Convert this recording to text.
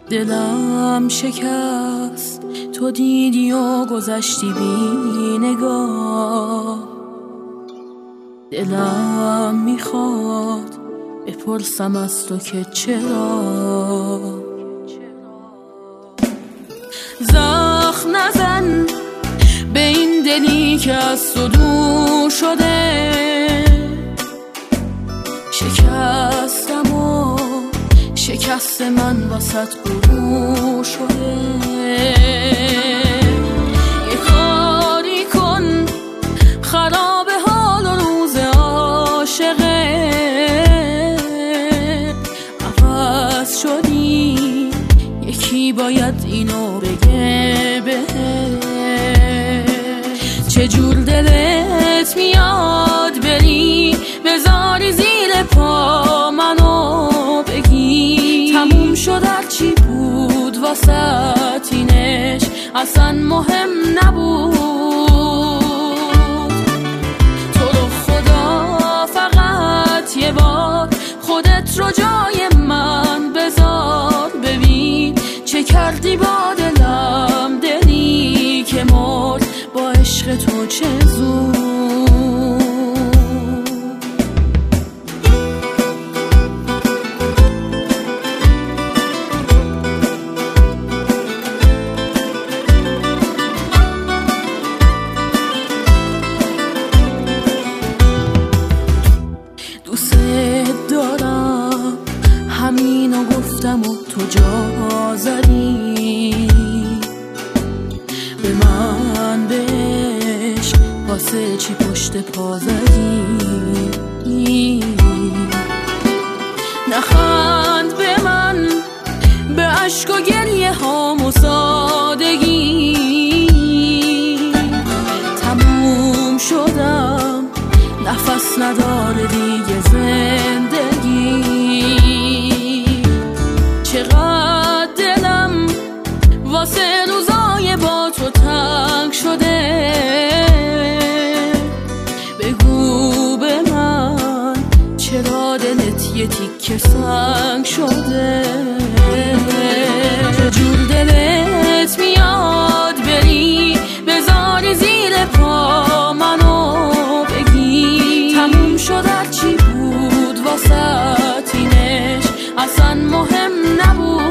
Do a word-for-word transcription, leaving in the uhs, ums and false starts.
دلم شکست، تو دیدی و گذشتی بی نگاه. دلم میخواد بپرسم از تو که چرا زخم نزن به این دلی که از تو دور شده. شکستم و شکست من وسط غرور شده. یه کاری کن خراب حال و روز عاشقه. عوض شدی یکی باید اینو بگه به چجور دلت میاد بری بذاری زیر پا منو بگی تموم شد هرچی بود واسه اینش اصلا مهم نبود. تو رو خدا فقط یه بار خودت رو جای من بذار ببین چه کردی با دلم. دلی که مرد با عشق تو چه زود. دوست دارم همینو گفتم و تو جا زدی به من بهش واسه چی پشت پا زدی. نخند به من به عشق و گریه هام و سادگی. تموم شدم نفس نداره دیگه زندگی. چقدر دلم واسه روزای با تو تنگ شده. بگو به من چرا دلت یه تیکه سنگ شده. چجور دلت میاد بری بذاری زیر پا منو بگی تموم شد هرچی بود واسه اینش اصلا مهم نبود.